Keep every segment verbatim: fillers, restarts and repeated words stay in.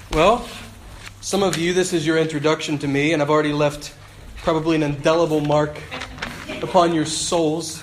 Well, some of you, this is your introduction to me, and I've already left probably an indelible mark upon your souls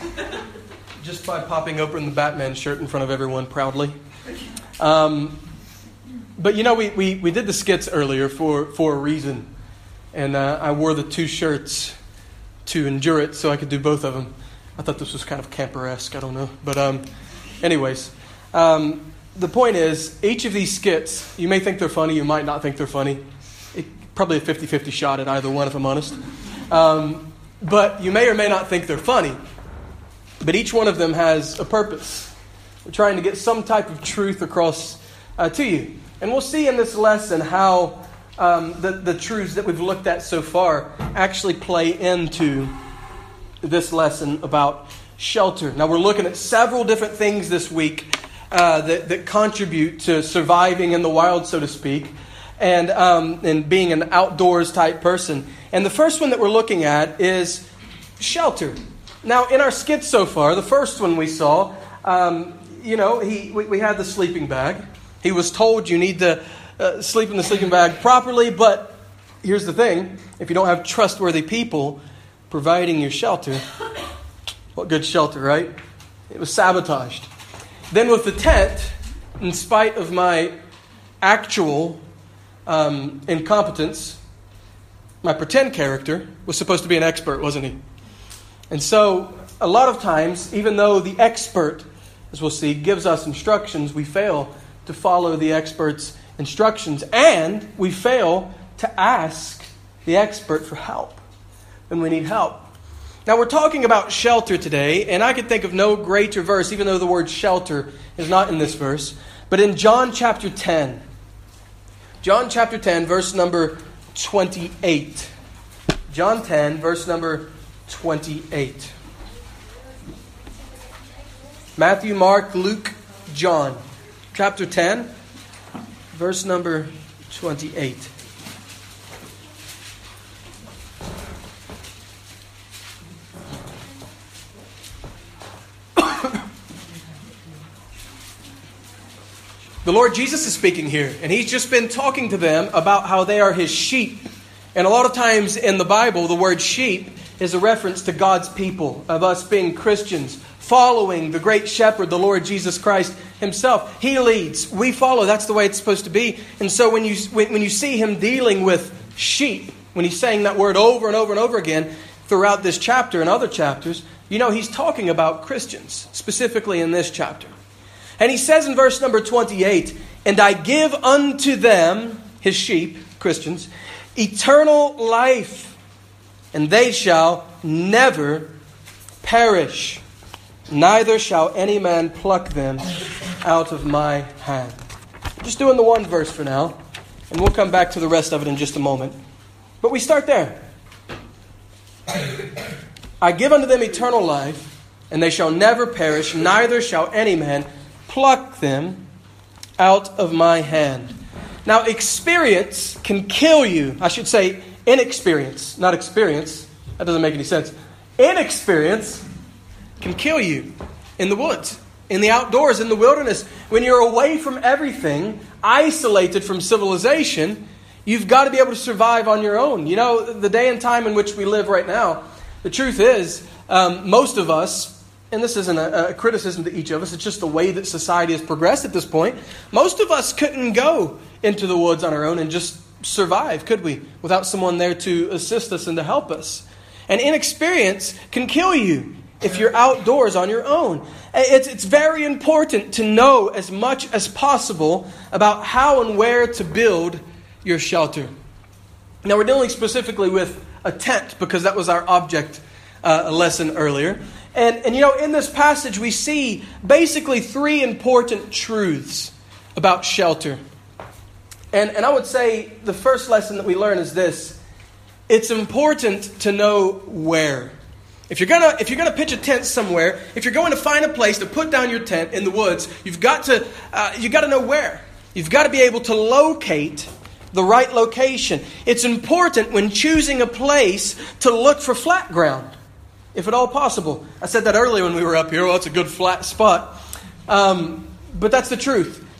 just by popping open the Batman shirt in front of everyone proudly. Um, but you know, we, we, we did the skits earlier for, for a reason, and uh, I wore the two shirts to endure it so I could do both of them. I thought this was kind of camper-esque, I don't know. But um, anyways, um, the point is, each of these skits, you may think they're funny, you might not think they're funny. It, probably a fifty-fifty shot at either one, if I'm honest. Um, but you may or may not think they're funny. But each one of them has a purpose. We're trying to get some type of truth across uh, to you. And we'll see in this lesson how um, the, the truths that we've looked at so far actually play into this lesson about shelter. Now, we're looking at several different things this week uh, that, that contribute to surviving in the wild, so to speak, and, um, and being an outdoors type person. And the first one that we're looking at is shelter. Now, in our skits so far, the first one we saw, um, you know, he we, we had the sleeping bag. He was told you need to uh, sleep in the sleeping bag properly, but here's the thing. If you don't have trustworthy people providing your shelter, what good shelter, right? It was sabotaged. Then with the tent, in spite of my actual um, incompetence, my pretend character was supposed to be an expert, wasn't he? And so, a lot of times, even though the expert, as we'll see, gives us instructions, we fail to follow the expert's instructions, and we fail to ask the expert for help when we need help. Now, we're talking about shelter today, and I could think of no greater verse, even though the word shelter is not in this verse, but in John chapter ten. John chapter ten, verse number twenty-eight. John ten, verse number twenty-eight. Matthew, Mark, Luke, John. Chapter ten, verse number twenty-eight. The Lord Jesus is speaking here, and He's just been talking to them about how they are His sheep. And a lot of times in the Bible, the word sheep is a reference to God's people, of us being Christians, following the great shepherd, the Lord Jesus Christ Himself. He leads, we follow. That's the way it's supposed to be. And so when you when, when you see Him dealing with sheep, when He's saying that word over and over and over again throughout this chapter and other chapters, you know He's talking about Christians, specifically in this chapter. And He says in verse number twenty-eight, "And I give unto them," His sheep, Christians, "eternal life, and they shall never perish. Neither shall any man pluck them out of my hand." Just doing the one verse for now, and we'll come back to the rest of it in just a moment. But we start there. "I give unto them eternal life, and they shall never perish, neither shall any man pluck them out of my hand." Now, experience can kill you. I should say inexperience, not experience. That doesn't make any sense. Inexperience can kill you in the woods, in the outdoors, in the wilderness. When you're away from everything, isolated from civilization, you've got to be able to survive on your own. You know, the day and time in which we live right now, the truth is, um, most of us, and this isn't a, a criticism to each of us, it's just the way that society has progressed at this point. Most of us couldn't go into the woods on our own and just survive, could we? Without someone there to assist us and to help us. And inexperience can kill you if you're outdoors on your own. It's, it's very important to know as much as possible about how and where to build your shelter. Now, we're dealing specifically with a tent because that was our object uh, lesson earlier. And, and, you know, in this passage, we see basically three important truths about shelter. And, and I would say the first lesson that we learn is this. It's important to know where. If you're gonna if you're gonna pitch a tent somewhere, if you're going to find a place to put down your tent in the woods, you've got to uh, you've got to know where. You've got to be able to locate the right location. It's important when choosing a place to look for flat ground, if at all possible. I said that earlier when we were up here. Well, it's a good flat spot. Um, but that's the truth.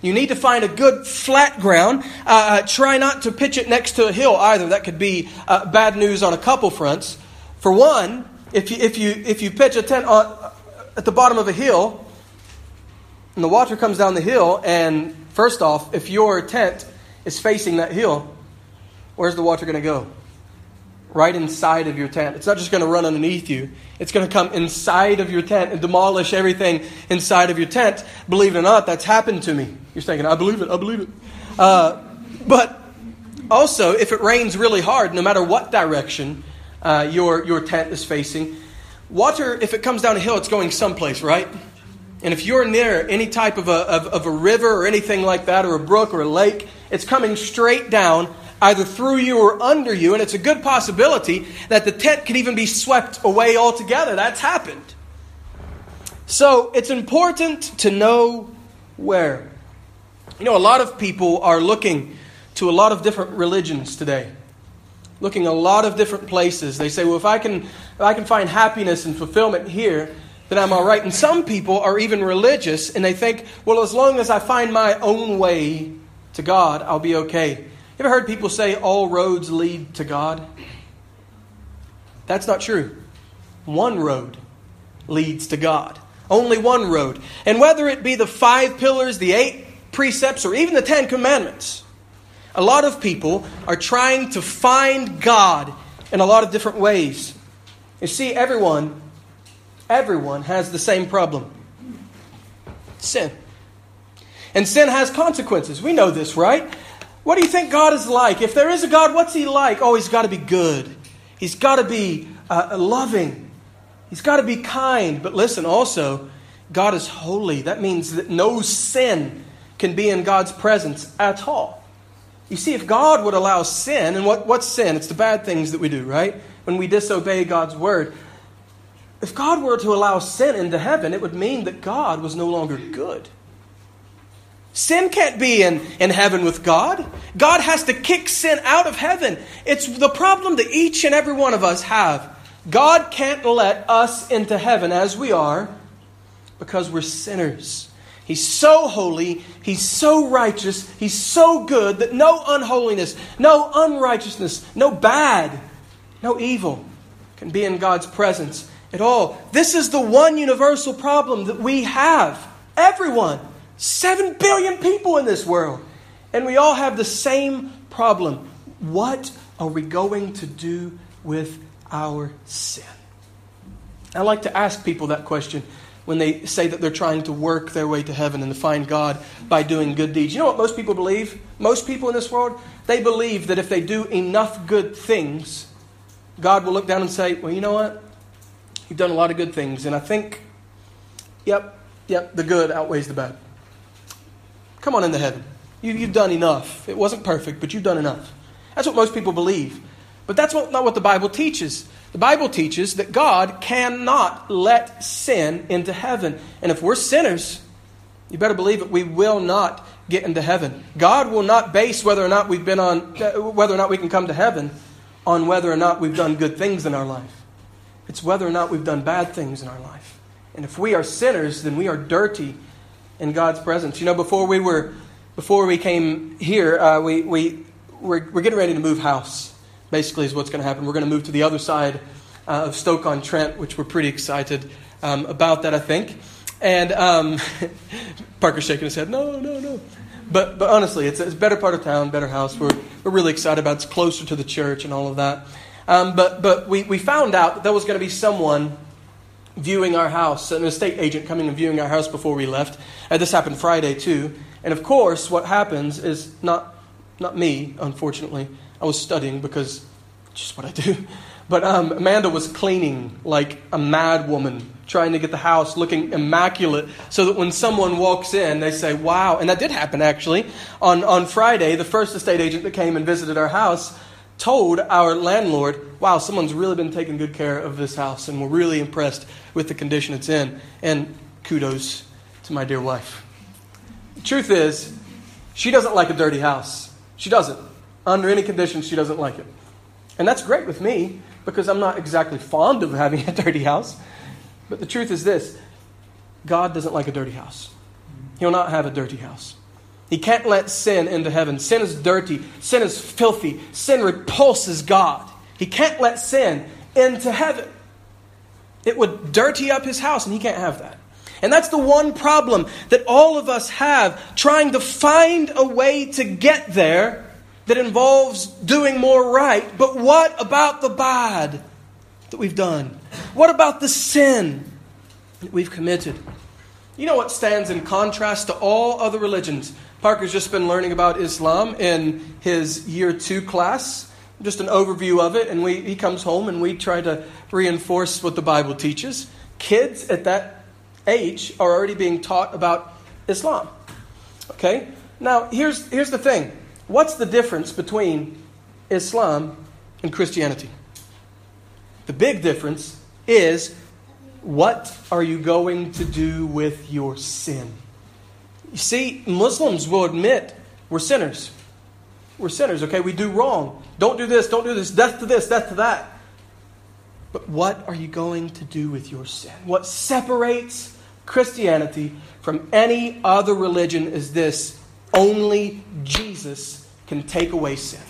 You need to find a good flat ground. Uh, try not to pitch it next to a hill either. That could be uh, bad news on a couple fronts. For one, if you if you if you pitch a tent on, at the bottom of a hill, and the water comes down the hill, and first off, if your tent is facing that hill, where's the water going to go? Right inside of your tent. It's not just going to run underneath you. It's going to come inside of your tent and demolish everything inside of your tent. Believe it or not, that's happened to me. You're thinking, I believe it, I believe it. Uh, but also, if it rains really hard, no matter what direction uh, your, your tent is facing, water, if it comes down a hill, it's going someplace, right? And if you're near any type of a, of, of a river or anything like that, or a brook or a lake, it's coming straight down, either through you or under you. And it's a good possibility that the tent could even be swept away altogether. That's happened. So it's important to know where. You know, a lot of people are looking to a lot of different religions today. Looking a lot of different places. They say, well, if I can, if I can find happiness and fulfillment here, then I'm all right. And some people are even religious, and they think, well, as long as I find my own way to God, I'll be okay. You ever heard people say all roads lead to God? That's not true. One road leads to God. Only one road. And whether it be the five pillars, the eight precepts, or even the Ten Commandments, a lot of people are trying to find God in a lot of different ways. You see, everyone, everyone has the same problem. Sin. And sin has consequences. We know this, right? What do you think God is like? If there is a God, what's He like? Oh, He's got to be good. He's got to be uh, loving. He's got to be kind. But listen, also, God is holy. That means that no sin can be in God's presence at all. You see, if God would allow sin, and what, what's sin? It's the bad things that we do, right? When we disobey God's word. If God were to allow sin into heaven, it would mean that God was no longer good. Sin can't be in, in heaven with God. God has to kick sin out of heaven. It's the problem that each and every one of us have. God can't let us into heaven as we are because we're sinners. He's so holy, He's so righteous, He's so good that no unholiness, no unrighteousness, no bad, no evil can be in God's presence at all. This is the one universal problem that we have. Everyone. Seven billion people in this world. And we all have the same problem. What are we going to do with our sin? I like to ask people that question when they say that they're trying to work their way to heaven and to find God by doing good deeds. You know what most people believe? Most people in this world, they believe that if they do enough good things, God will look down and say, well, you know what? You've done a lot of good things. And I think, yep, yep, the good outweighs the bad. Come on into heaven. You, you've done enough. It wasn't perfect, but you've done enough. That's what most people believe. But that's what, not what the Bible teaches. The Bible teaches that God cannot let sin into heaven. And if we're sinners, you better believe it, we will not get into heaven. God will not base whether or not we've been on, whether or not we can come to heaven on whether or not we've done good things in our life. It's whether or not we've done bad things in our life. And if we are sinners, then we are dirty in God's presence. You know, before we were, before we came here, uh, we we we're, we're getting ready to move house. Basically, is what's going to happen. We're going to move to the other side uh, of Stoke-on-Trent, which we're pretty excited um, about that, I think. And um, Parker's shaking his head. No, no, no. But but honestly, it's, it's a better part of town, better house. We're we're really excited about it. It's closer to the church and all of that. Um, but but we we found out that there was going to be someone viewing our house, an estate agent coming and viewing our house before we left. Uh, this happened Friday too. And of course, what happens is not not me, unfortunately. I was studying because it's just what I do. But um, Amanda was cleaning like a mad woman, trying to get the house looking immaculate so that when someone walks in, they say, wow. And that did happen, actually. On, on Friday, the first estate agent that came and visited our house told our landlord, wow, someone's really been taking good care of this house, and we're really impressed with the condition it's in. And kudos to my dear wife. The truth is, she doesn't like a dirty house. She doesn't. Under any conditions, she doesn't like it. And that's great with me, because I'm not exactly fond of having a dirty house. But the truth is this, God doesn't like a dirty house. He'll not have a dirty house. He can't let sin into heaven. Sin is dirty. Sin is filthy. Sin repulses God. He can't let sin into heaven. It would dirty up his house, and he can't have that. And that's the one problem that all of us have, trying to find a way to get there that involves doing more right. But what about the bad that we've done? What about the sin that we've committed? You know what stands in contrast to all other religions? Parker's just been learning about Islam in his year two class. Just an overview of it. And we, he comes home and we try to reinforce what the Bible teaches. Kids at that age are already being taught about Islam. Okay? Now, here's, here's the thing. What's the difference between Islam and Christianity? The big difference is, what are you going to do with your sin? You see, Muslims will admit we're sinners. We're sinners, okay? We do wrong. Don't do this, don't do this, death to this, death to that. But what are you going to do with your sin? What separates Christianity from any other religion is this: only Jesus can take away sin.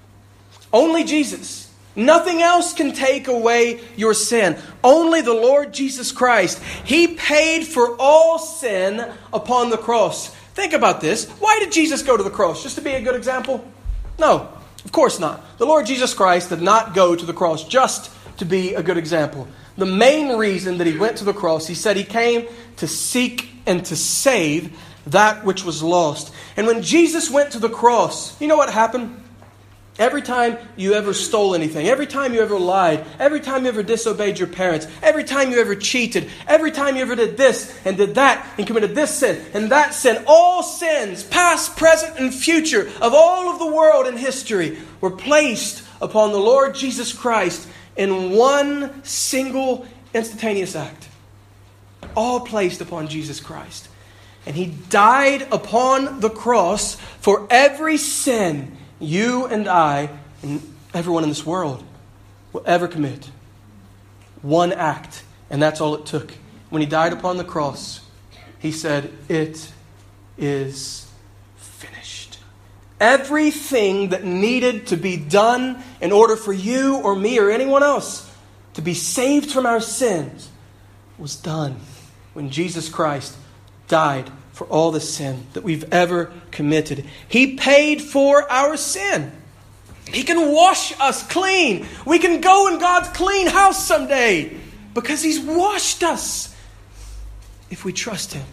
Only Jesus. Nothing else can take away your sin. Only the Lord Jesus Christ. He paid for all sin upon the cross. Think about this. Why did Jesus go to the cross? Just to be a good example? No, of course not. The Lord Jesus Christ did not go to the cross just to be a good example. The main reason that he went to the cross, he said he came to seek and to save that which was lost. And when Jesus went to the cross, you know what happened? Every time you ever stole anything, every time you ever lied, every time you ever disobeyed your parents, every time you ever cheated, every time you ever did this and did that and committed this sin and that sin, all sins, past, present, and future of all of the world and history were placed upon the Lord Jesus Christ in one single instantaneous act. All placed upon Jesus Christ. And He died upon the cross for every sin you and I and everyone in this world will ever commit. One act. And that's all it took. When He died upon the cross, He said, "It is finished." Everything that needed to be done in order for you or me or anyone else to be saved from our sins was done when Jesus Christ died for all the sin that we've ever committed. He paid for our sin. He can wash us clean. We can go in God's clean house someday because He's washed us. If we trust Him,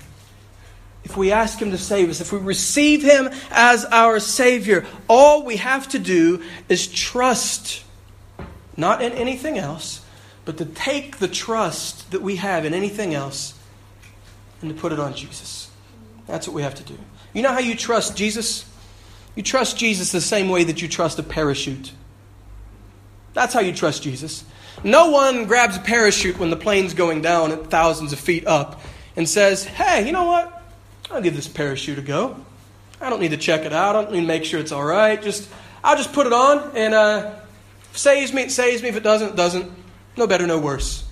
if we ask Him to save us, if we receive Him as our Savior, all we have to do is trust, not in anything else, but to take the trust that we have in anything else and to put it on Jesus. That's what we have to do. You know how you trust Jesus? You trust Jesus the same way that you trust a parachute. That's how you trust Jesus. No one grabs a parachute when the plane's going down at thousands of feet up and says, "Hey, you know what? I'll give this parachute a go. I don't need to check it out. I don't need to make sure it's all right. Just, I'll just put it on, and uh, if it saves me, it saves me. If it doesn't, it doesn't. No better, no worse."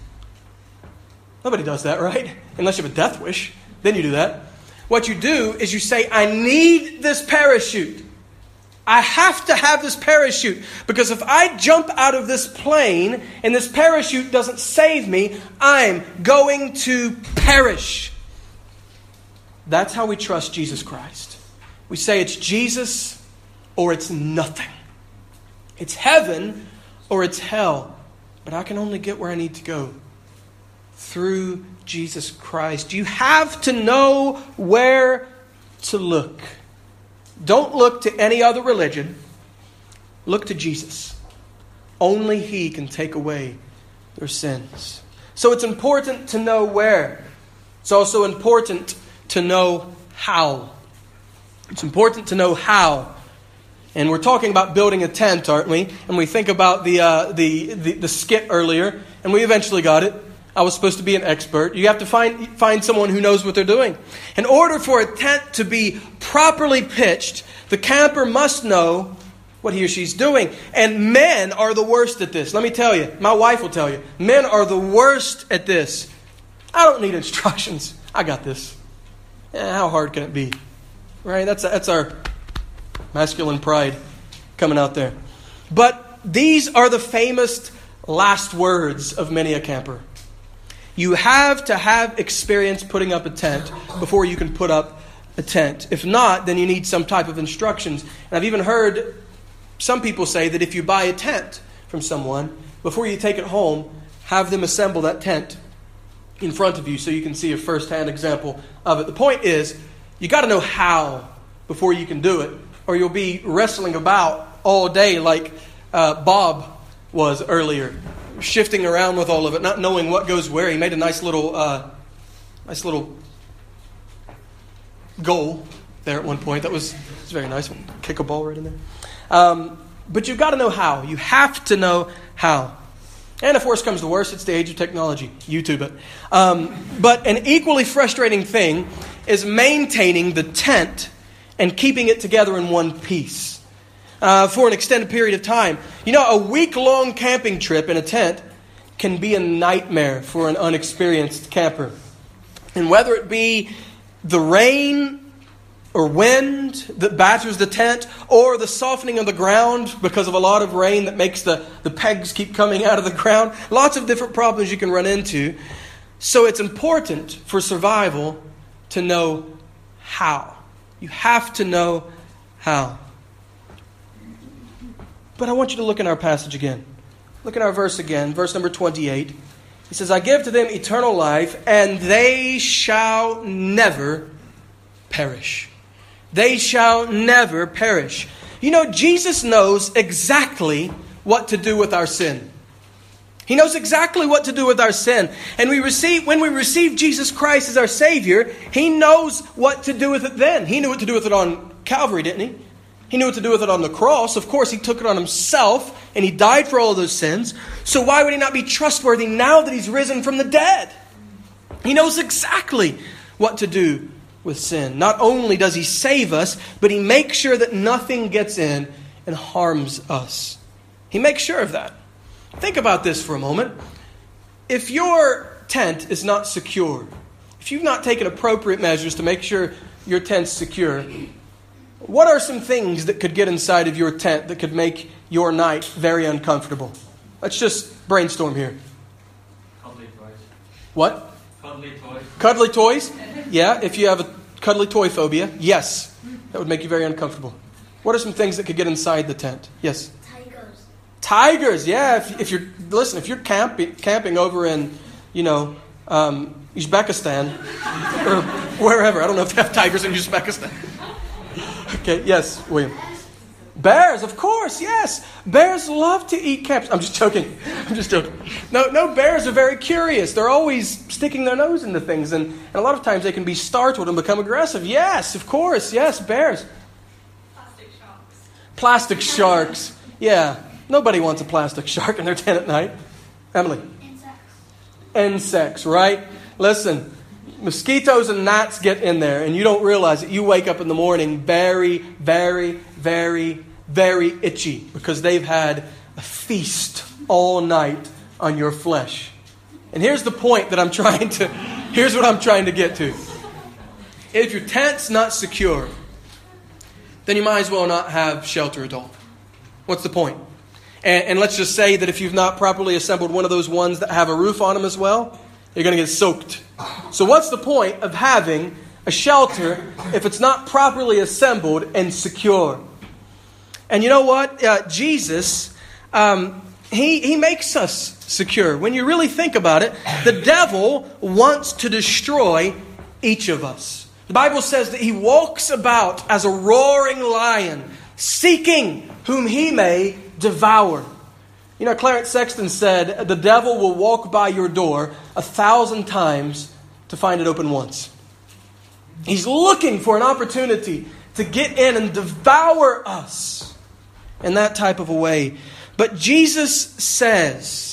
Nobody does that, right? Unless you have a death wish. Then you do that. What you do is you say, "I need this parachute. I have to have this parachute. Because if I jump out of this plane and this parachute doesn't save me, I'm going to perish." That's how we trust Jesus Christ. We say it's Jesus or it's nothing. It's heaven or it's hell. But I can only get where I need to go through Jesus Christ. You have to know where to look. Don't look to any other religion. Look to Jesus. Only He can take away your sins. So it's important to know where. It's also important to know how. It's important to know how. And we're talking about building a tent, aren't we? And we think about the, uh, the, the, the skit earlier, and we eventually got it. I was supposed to be an expert. You have to find find someone who knows what they're doing. In order for a tent to be properly pitched, the camper must know what he or she's doing. And men are the worst at this. Let me tell you. My wife will tell you. Men are the worst at this. I don't need instructions. I got this. Eh, how hard can it be? Right? That's, that's our masculine pride coming out there. But these are the famous last words of many a camper. You have to have experience putting up a tent before you can put up a tent. If not, then you need some type of instructions. And I've even heard some people say that if you buy a tent from someone, before you take it home, have them assemble that tent in front of you so you can see a first-hand example of it. The point is, you got to know how before you can do it, or you'll be wrestling about all day like uh, Bob was earlier, shifting around with all of it, not knowing what goes where. He made a nice little, uh, nice little goal there at one point. That was, was very nice. Kick a ball right in there. Um, but you've got to know how. You have to know how. And if worse comes to worse, it's the age of technology. YouTube it. Um, but an equally frustrating thing is maintaining the tent and keeping it together in one piece uh, for an extended period of time. You know, a week-long camping trip in a tent can be a nightmare for an unexperienced camper. And whether it be the rain or wind that batters the tent, or the softening of the ground because of a lot of rain that makes the, the pegs keep coming out of the ground. Lots of different problems you can run into. So it's important for survival to know how. You have to know how. But I want you to look in our passage again. Look at our verse again, verse number twenty-eight. He says, I give to them eternal life, and they shall never perish. They shall never perish. You know, Jesus knows exactly what to do with our sin. He knows exactly what to do with our sin. And we receive, when we receive Jesus Christ as our Savior, He knows what to do with it then. He knew what to do with it on Calvary, didn't He? He knew what to do with it on the cross. Of course, He took it on Himself, and He died for all of those sins. So why would He not be trustworthy now that He's risen from the dead? He knows exactly what to do with sin. Not only does He save us, but He makes sure that nothing gets in and harms us. He makes sure of that. Think about this for a moment. If your tent is not secure, if you've not taken appropriate measures to make sure your tent's secure, what are some things that could get inside of your tent that could make your night very uncomfortable? Let's just brainstorm here. Cuddly toys. What? Cuddly toys. Cuddly toys? Yeah, if you have a cuddly toy phobia, yes, that would make you very uncomfortable. What are some things that could get inside the tent? Yes? Tigers. Tigers, yeah. If, if you're, listen, if you're camping, camping over in, you know, um, Uzbekistan, or wherever, I don't know if they have tigers in Uzbekistan. Okay, yes, William. Bears, of course, yes. Bears love to eat caps. I'm just joking. I'm just joking. No, no, bears are very curious. They're always sticking their nose into things. And, and a lot of times they can be startled and become aggressive. Yes, of course. Yes, bears. Plastic sharks. Plastic sharks. Yeah. Nobody wants a plastic shark in their tent at night. Emily. Insects. Insects, right? Listen. Mosquitoes and gnats get in there, and you don't realize it. You wake up in the morning very, very, very, very itchy because they've had a feast all night on your flesh. And here's the point that I'm trying to, here's what I'm trying to get to. If your tent's not secure, then you might as well not have shelter at all. What's the point? And, and let's just say that if you've not properly assembled one of those ones that have a roof on them as well, you're going to get soaked. So what's the point of having a shelter if it's not properly assembled and secure? And you know what? Uh, Jesus, um, he, he makes us secure. When you really think about it, the devil wants to destroy each of us. The Bible says that he walks about as a roaring lion, seeking whom he may devour. You know, Clarence Sexton said, the devil will walk by your door a thousand times to find it open once. He's looking for an opportunity to get in and devour us in that type of a way. But Jesus says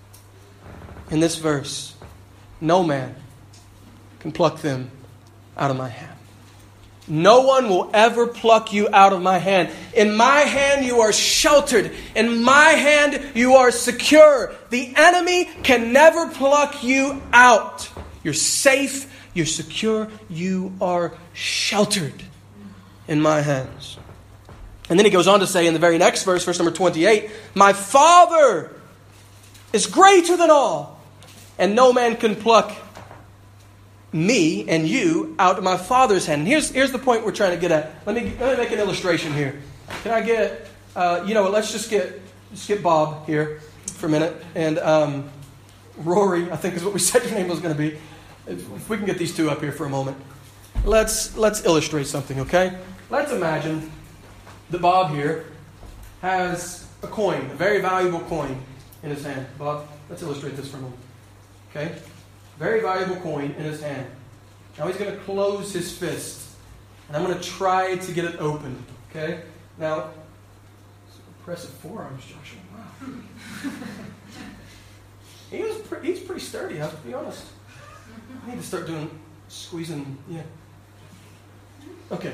in this verse, no man can pluck them out of my hand. No one will ever pluck you out of my hand. In my hand you are sheltered. In my hand you are secure. The enemy can never pluck you out. You're safe. You're secure. You are sheltered. in my hands. And then he goes on to say in the very next verse, verse number twenty-eight, my Father is greater than all, and no man can pluck me and you out of my Father's hand. And here's, here's the point we're trying to get at. Let me, let me make an illustration here. Can I get, uh, you know what, let's just get, just get Bob here for a minute. And um, Rory, I think is what we said your name was going to be. If, if we can get these two up here for a moment. Let's, let's illustrate something, okay? Let's imagine that Bob here has a coin, a very valuable coin in his hand. Bob, let's illustrate this for a moment. Okay? Very valuable coin in his hand. Now he's going to close his fist. And I'm going to try to get it open. Okay? Now, impressive forearms, Joshua. Wow. he was pre- he's pretty sturdy, I have to be honest. I need to start doing squeezing. Yeah. Okay.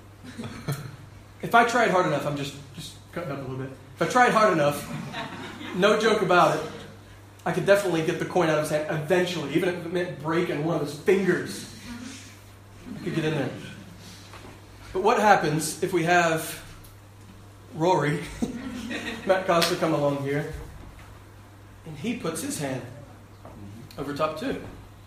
If I tried hard enough, I'm just, just cutting up a little bit. If I tried hard enough, no joke about it, I could definitely get the coin out of his hand eventually, even if it meant breaking one of his fingers. I could get in there. But what happens if we have Rory, Matt Costa, come along here, and he puts his hand over top too?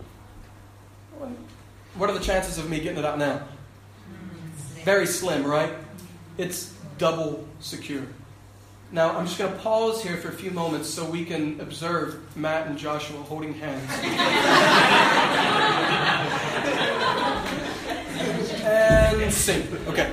What are the chances of me getting it out now? Very slim, right? It's double secure. Now, I'm just going to pause here for a few moments so we can observe Matt and Joshua holding hands. And sync. Okay.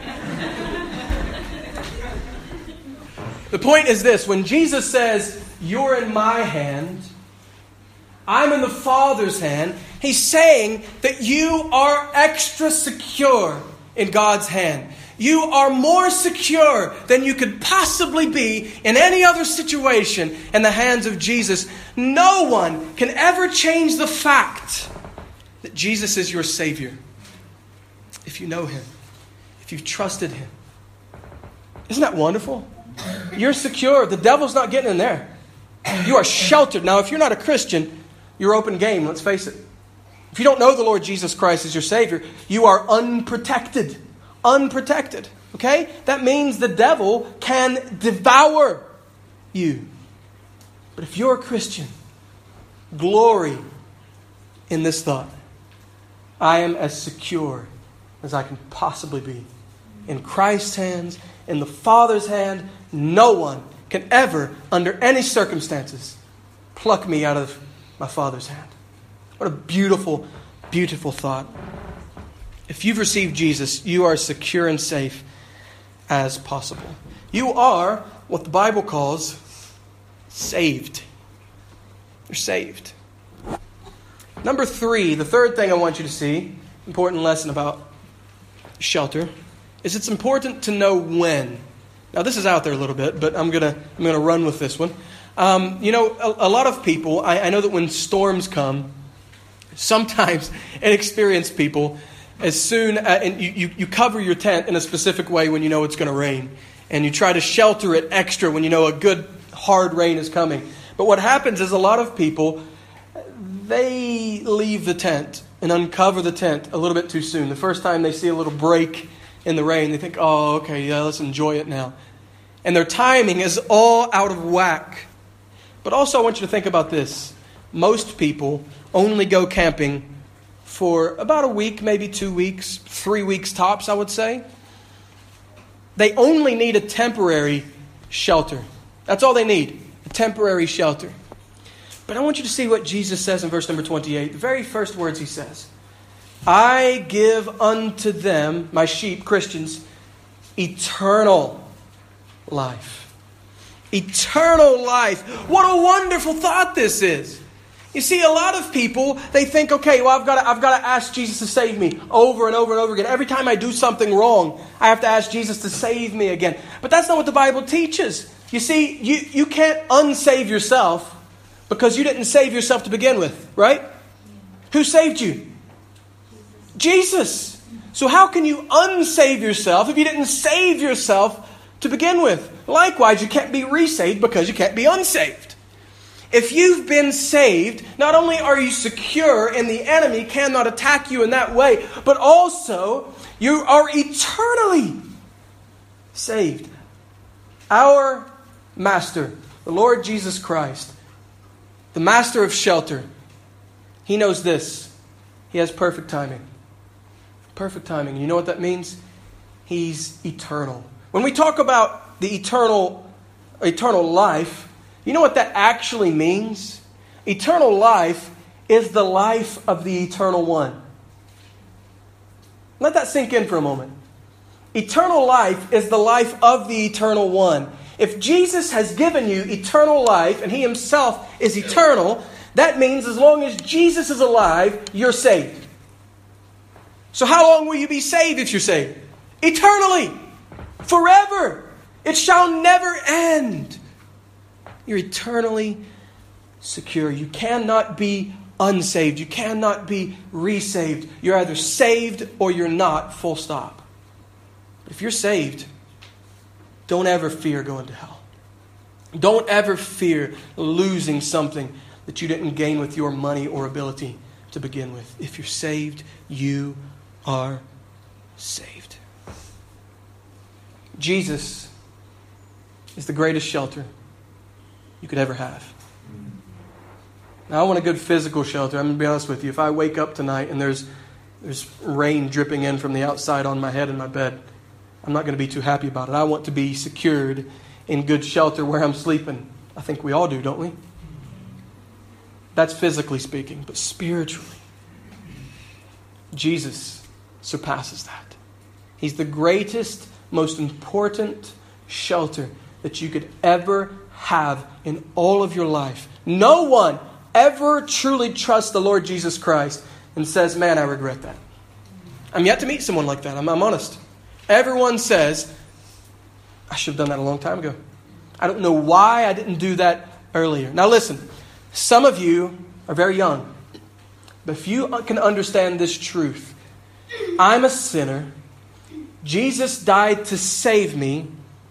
The point is this. When Jesus says, you're in my hand, I'm in the Father's hand, he's saying that you are extra secure in God's hand. You are more secure than you could possibly be in any other situation in the hands of Jesus. No one can ever change the fact that Jesus is your Savior. If you know Him, if you've trusted Him. Isn't that wonderful? You're secure. The devil's not getting in there. You are sheltered. Now, if you're not a Christian, you're open game, let's face it. If you don't know the Lord Jesus Christ as your Savior, you are unprotected. Unprotected. Okay? That means the devil can devour you. But if you're a Christian, glory in this thought. I am as secure as I can possibly be. In Christ's hands, in the Father's hand, no one can ever, under any circumstances, pluck me out of my Father's hand. What a beautiful, beautiful thought. If you've received Jesus, you are secure and safe as possible. You are what the Bible calls saved. You're saved. Number three, the third thing I want you to see, important lesson about shelter, is it's important to know when. Now this is out there a little bit, but I'm gonna I'm gonna run with this one. Um, you know, a, a lot of people, I, I know that when storms come, sometimes inexperienced people, as soon as, and you, you, you cover your tent in a specific way when you know it's going to rain. And you try to shelter it extra when you know a good hard rain is coming. But what happens is a lot of people, they leave the tent and uncover the tent a little bit too soon. The first time they see a little break in the rain, they think, oh, okay, yeah, let's enjoy it now. And their timing is all out of whack. But also I want you to think about this. Most people only go camping for about a week, maybe two weeks, three weeks tops, I would say. They only need a temporary shelter. That's all they need, a temporary shelter. But I want you to see what Jesus says in verse number twenty-eight. The very first words he says. I give unto them, my sheep, Christians, eternal life. Eternal life. What a wonderful thought this is. You see, a lot of people, they think, okay, well, I've got to, I've got to ask Jesus to save me over and over and over again. Every time I do something wrong, I have to ask Jesus to save me again. But that's not what the Bible teaches. You see, you, you can't unsave yourself because you didn't save yourself to begin with, right? Who saved you? Jesus. So how can you unsave yourself if you didn't save yourself to begin with? Likewise, you can't be resaved because you can't be unsaved. If you've been saved, not only are you secure and the enemy cannot attack you in that way, but also You are eternally saved. Our Master, the Lord Jesus Christ, the Master of shelter, He knows this. He has perfect timing. Perfect timing. You know what that means? He's eternal. When we talk about the eternal, eternal life, you know what that actually means? Eternal life is the life of the Eternal One. Let that sink in for a moment. Eternal life is the life of the Eternal One. If Jesus has given you eternal life and He Himself is eternal, that means as long as Jesus is alive, you're saved. So how long will you be saved if you're saved? Eternally. Forever. It shall never end. You're eternally secure. You cannot be unsaved. You cannot be resaved. You're either saved or you're not, full stop. But if you're saved, don't ever fear going to hell. Don't ever fear losing something that you didn't gain with your money or ability to begin with. If you're saved, you are saved. Jesus is the greatest shelter you could ever have. Now, I want a good physical shelter. I'm going to be honest with you. If I wake up tonight and there's there's rain dripping in from the outside on my head in my bed, I'm not going to be too happy about it. I want to be secured in good shelter where I'm sleeping. I think we all do, don't we? That's physically speaking, but spiritually, Jesus surpasses that. He's the greatest, most important shelter that you could ever have in all of your life. No one ever truly trusts the Lord Jesus Christ and says, man, I regret that. I'm yet to meet someone like that. I'm, I'm honest. Everyone says, I should have done that a long time ago. I don't know why I didn't do that earlier. Now listen, some of you are very young. But if you can understand this truth, I'm a sinner. Jesus died to save me.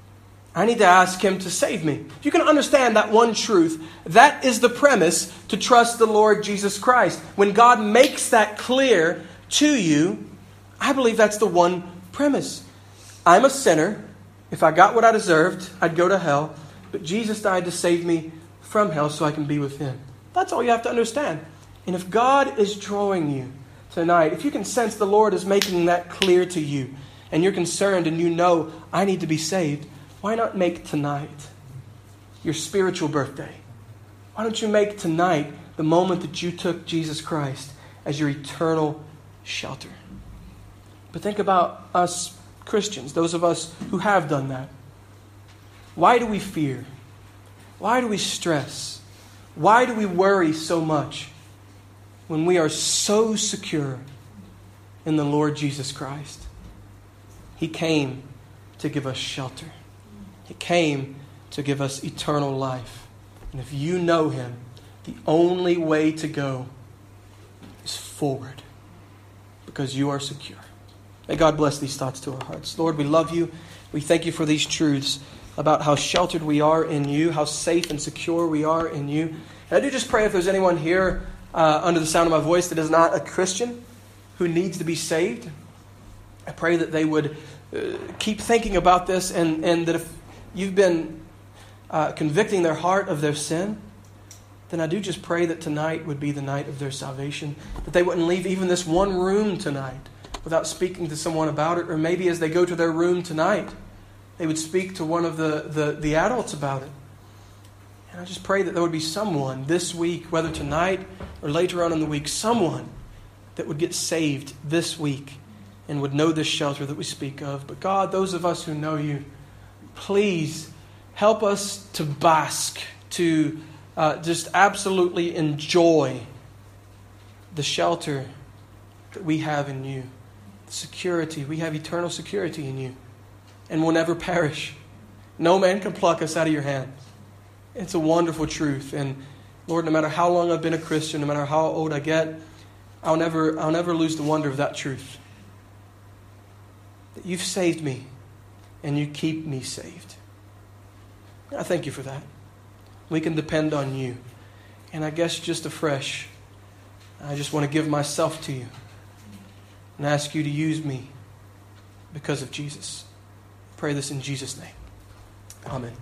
I need to ask Him to save me. If you can understand that one truth, that is the premise to trust the Lord Jesus Christ. When God makes that clear to you, I believe that's the one premise. I'm a sinner. If I got what I deserved, I'd go to hell. But Jesus died to save me from hell so I can be with Him. That's all you have to understand. And if God is drawing you tonight, if you can sense the Lord is making that clear to you, and you're concerned and you know, I need to be saved, why not make tonight your spiritual birthday? Why don't you make tonight the moment that you took Jesus Christ as your eternal shelter? But think about us Christians, those of us who have done that. Why do we fear? Why do we stress? Why do we worry so much when we are so secure in the Lord Jesus Christ? He came to give us shelter. He came to give us eternal life. And if you know Him, the only way to go is forward, because you are secure. May God bless these thoughts to our hearts. Lord, we love You. We thank You for these truths about how sheltered we are in You, how safe and secure we are in You. And I do just pray if there's anyone here uh, under the sound of my voice that is not a Christian who needs to be saved, I pray that they would uh, keep thinking about this, and, and that if you've been uh, convicting their heart of their sin, then I do just pray that tonight would be the night of their salvation, that they wouldn't leave even this one room tonight without speaking to someone about it, or maybe as they go to their room tonight, they would speak to one of the, the, the adults about it. And I just pray that there would be someone this week, whether tonight or later on in the week, someone that would get saved this week and would know this shelter that we speak of. But God, those of us who know You, please help us to bask, to uh, just absolutely enjoy the shelter that we have in You. The security. We have eternal security in You. And we'll never perish. No man can pluck us out of Your hand. It's a wonderful truth. And Lord, no matter how long I've been a Christian, no matter how old I get, I'll never, I'll never lose the wonder of that truth. That You've saved me and You keep me saved. I thank You for that. We can depend on You. And I guess just afresh, I just want to give myself to You and ask You to use me because of Jesus. Pray this in Jesus' name. Amen.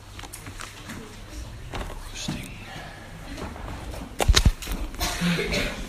Interesting.